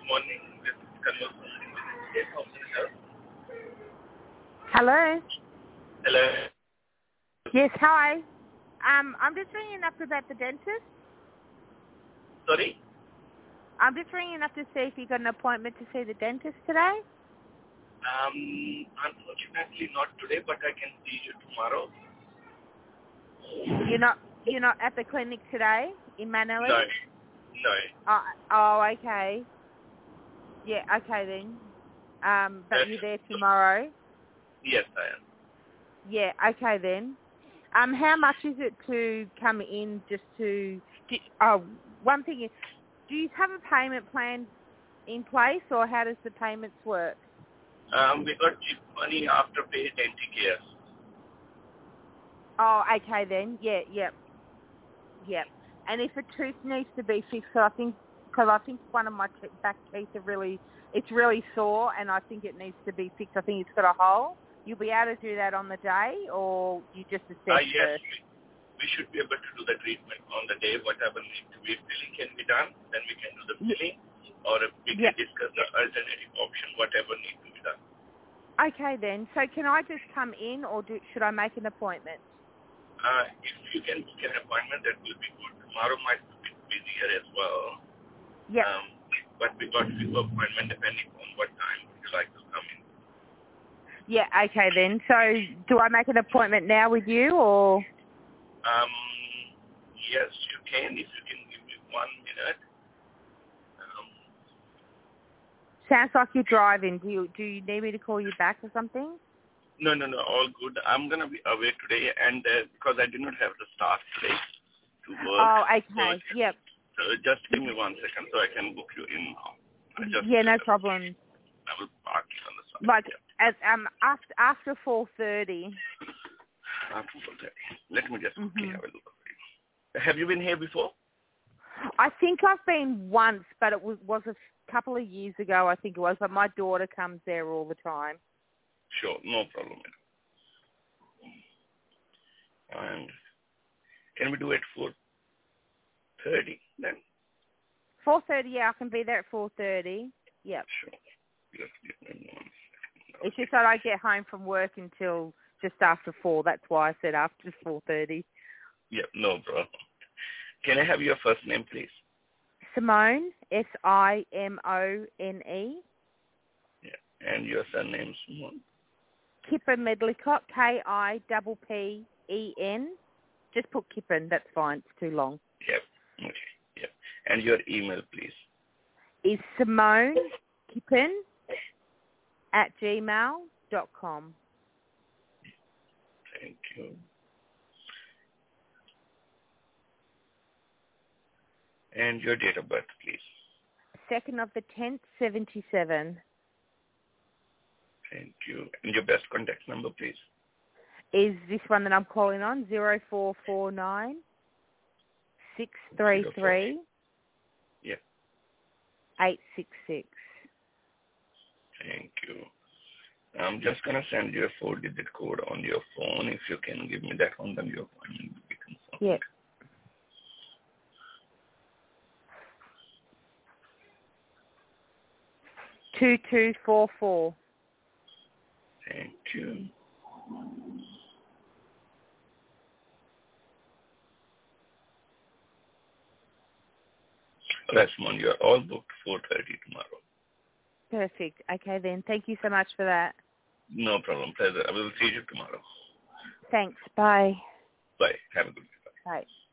morning. This is conversation with Dave. How can I help? Hello. Hello. Yes, hi. I'm just ringing up about the dentist. Sorry? I'm just ringing up to see if you got an appointment to see the dentist today. Unfortunately not today, but I can see you tomorrow. You're not at the clinic today in Manly? No. Oh, okay. Yeah, okay then. But you're there tomorrow? Yes, I am. Yeah, okay then. How much is it to come in just to... one thing is, do you have a payment plan in place, or how does the payments work? We got cheap money after pay Denticare. Oh, okay then. Yep. And if a tooth needs to be fixed, because I think one of my back teeth it's really sore, and I think it needs to be fixed. I think it's got a hole. You'll be able to do that on the day, or you just assess Yes, first? we should be able to do the treatment on the day. Whatever needs to be filling can be done, then we can do the filling, or we can discuss the alternative option, whatever needs to be done. Okay then. So can I just come in, or should I make an appointment? If you can book an appointment, that will be good. Tomorrow might be a bit busier as well. Yeah. But we got few appointment depending on what time would you like to come in. Yeah, okay then. So do I make an appointment now with you, or? Yes, you can. If you can give me 1 minute. Sounds like you're driving. Do you need me to call you back or something? No, all good. I'm going to be away today, and because I did not have the staff today to work. Oh, okay. Yep. So just give me 1 second so I can book you in now. No problem. I will park you on the side. Like, after 4:30. After 4:30. Let me just quickly have a look for you. Have you been here before? I think I've been once, but it was a couple of years ago, I think it was. But my daughter comes there all the time. Sure, no problem. And can we do it 4:30 then? 4:30, yeah, I can be there at 4:30. Yep. Sure. Just give me 1 second. It's just that I get home from work until just after 4. That's why I said after 4:30. Yep, no problem. Can I have your first name, please? Simone, Simone. Yeah, and your surname, Simone? Kippen Medlicott, Kippen. Just put Kippen, that's fine. It's too long. Yep, okay, yep. And your email, please? Is Simone Kippen @gmail.com. Thank you. And your date of birth, please? 2nd of the 10th, 77. Thank you. And your best contact number, please? Is this one that I'm calling on? 0449 633 Yeah. 866. Thank you. I'm just going to send you a 4-digit code on your phone. If you can give me that one, then your appointment will be confirmed. Yeah. $2244. Thank you. That's one. You're all booked 4:30 tomorrow. Perfect. Okay then. Thank you so much for that. No problem. Pleasure. I will see you tomorrow. Thanks. Bye. Bye. Have a good day. Bye.